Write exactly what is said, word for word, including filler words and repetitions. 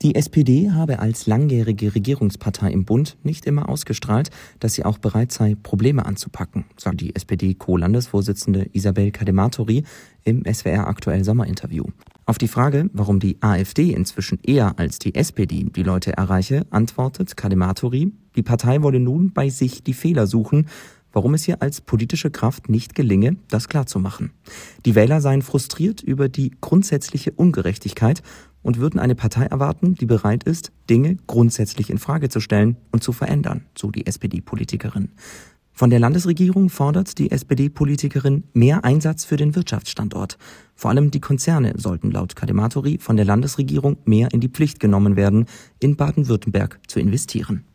Die S P D habe als langjährige Regierungspartei im Bund nicht immer ausgestrahlt, dass sie auch bereit sei, Probleme anzupacken, sagt die S P D-Co-Landesvorsitzende Isabel Cadematori im S W R Aktuell Sommerinterview. Auf die Frage, warum die AfD inzwischen eher als die S P D die Leute erreiche, antwortet Cadematori, die Partei wolle nun bei sich die Fehler suchen, warum es ihr als politische Kraft nicht gelinge, das klarzumachen. Die Wähler seien frustriert über die grundsätzliche Ungerechtigkeit und würden eine Partei erwarten, die bereit ist, Dinge grundsätzlich in Frage zu stellen und zu verändern, so die S P D-Politikerin. Von der Landesregierung fordert die S P D-Politikerin mehr Einsatz für den Wirtschaftsstandort. Vor allem die Konzerne sollten laut Cadematori von der Landesregierung mehr in die Pflicht genommen werden, in Baden-Württemberg zu investieren.